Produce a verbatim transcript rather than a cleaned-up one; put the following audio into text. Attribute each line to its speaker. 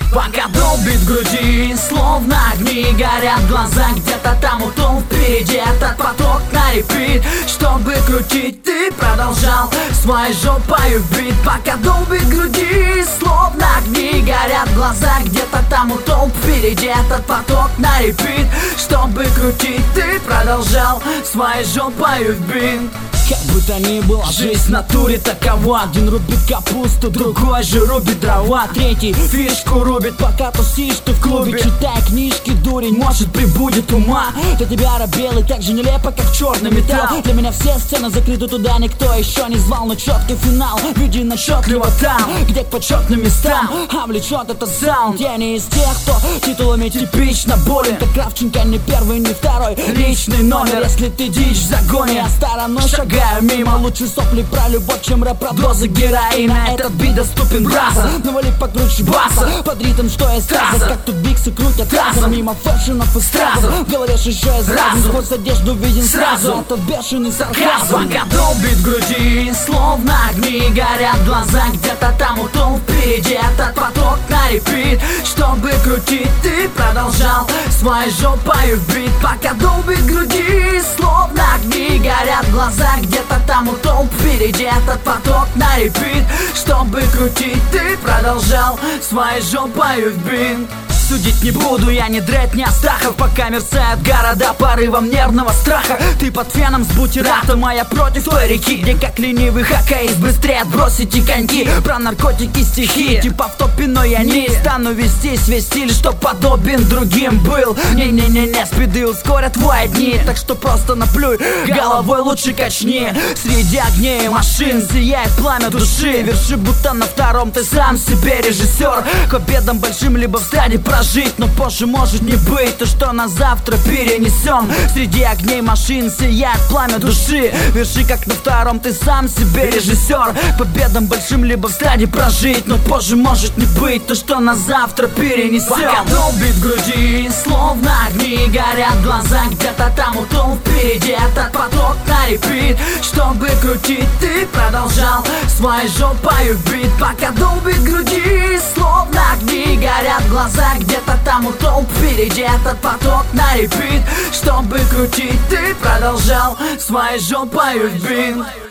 Speaker 1: Пока долбит в груди, словно огни горят глаза. Где-то там утонул впереди этот поток на репит. Чтобы крутить, ты продолжал своей жопой в бит. Пока долбит в груди, словно огни горят глаза. Где-то там утонул впереди этот поток на репит. Чтобы крутить, ты продолжал своей жопой в бит.
Speaker 2: Как бы то ни было, жизнь в натуре такова. Один рубит капусту, другой же рубит дрова. Третий фишку рубит, пока тусишь ты в клубе. Читай книжки, дурень, может прибудет ума. Для тебя рабелый так же нелепо, как черный металл. Для меня все сцены закрыты, туда никто еще не звал. Но четкий финал, види насчетливо там, где к почетным местам а влечет это саунд. Я не из тех, кто титулами типично болен. Как Кравченко, не первый, не второй личный номер. Если ты дичь в загоне, я стороной шагаю мимо. Лучше сопли про любовь, чем рэп про дозы героина. Этот бит доступен разом, навали покруче баса. Под ритм, что я сказал, как тут биксы крутят разом. Мимо фэшенов и стразов, в голове шишая разум. Сквозь одежду виден сразу этот бешеный сарказм.
Speaker 1: Пока долбит в груди, словно огни горят глаза. Где-то там утонул впереди этот поток на репит. Чтобы крутить, ты продолжал своей жопой в бит. Пока долбит в груди, словно огни горят глаза. Где-то там утонул впереди этот поток на репит. Чтобы крутить, ты продолжал своей жопой в бит.
Speaker 2: Судить не буду, я не дред, не Астахов. Пока мерцают города порывом нервного страха. Ты под феном с бутератом, а я против той реки, где как ленивый хоккеист быстрее отбросите коньки. Про наркотики стихи, типа в топе, но я не стану вести свой стиль, что подобен другим был. Не-не-не-не, спиды ускорят твои дни, так что просто наплюй, головой лучше качни. Среди огней и машин сияет пламя души. Верши будто на втором, ты сам себе режиссер. К обедам большим либо в стадии жить, но позже может не быть. То, что на завтра перенесем. Среди огней машин сияет пламя души. Верши как на втором, ты сам себе режиссер. Победам большим либо в стадии прожить, но позже может не быть. То, что на завтра перенесем.
Speaker 1: Пока долбит в груди, словно огни горят глаза. Где-то там утонул впереди этот поток на репит. Чтобы крутить, ты продолжал своей жопой в бит. Пока долбит в груди, словно огни горят глаза. Где-то там утонул впереди этот поток на репит. Чтобы крутить, ты продолжал своей жопой в бит.